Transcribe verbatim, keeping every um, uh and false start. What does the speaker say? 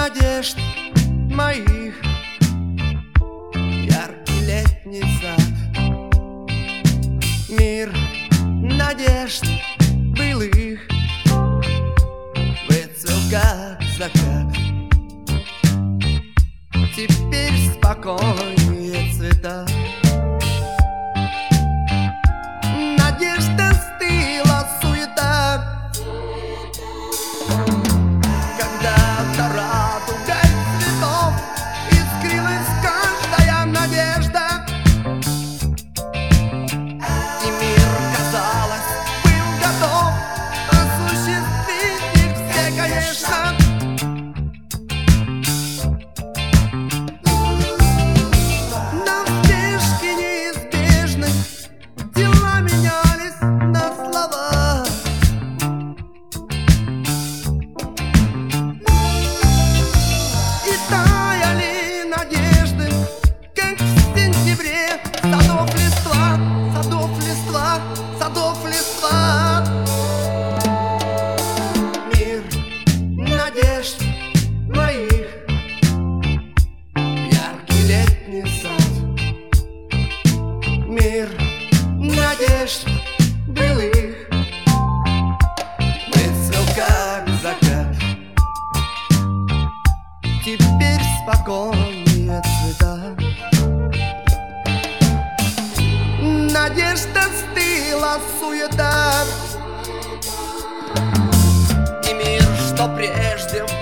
надежд моих яркий летний сад, мир надежд былых выцвел как закат. Теперь спокойнее цвета, надежда стыла суета. Когда-то радугой цветов искрилась каждая надежда, и мир, казалось, был готов осуществить их все, конечно. Садов листва, садов листва, садов листва. Мир надежд моих, яркий летний сад, мир надежд былых выцвел как закат. Теперь спокойнее цвета, надежда стыла суета, и мир, что прежде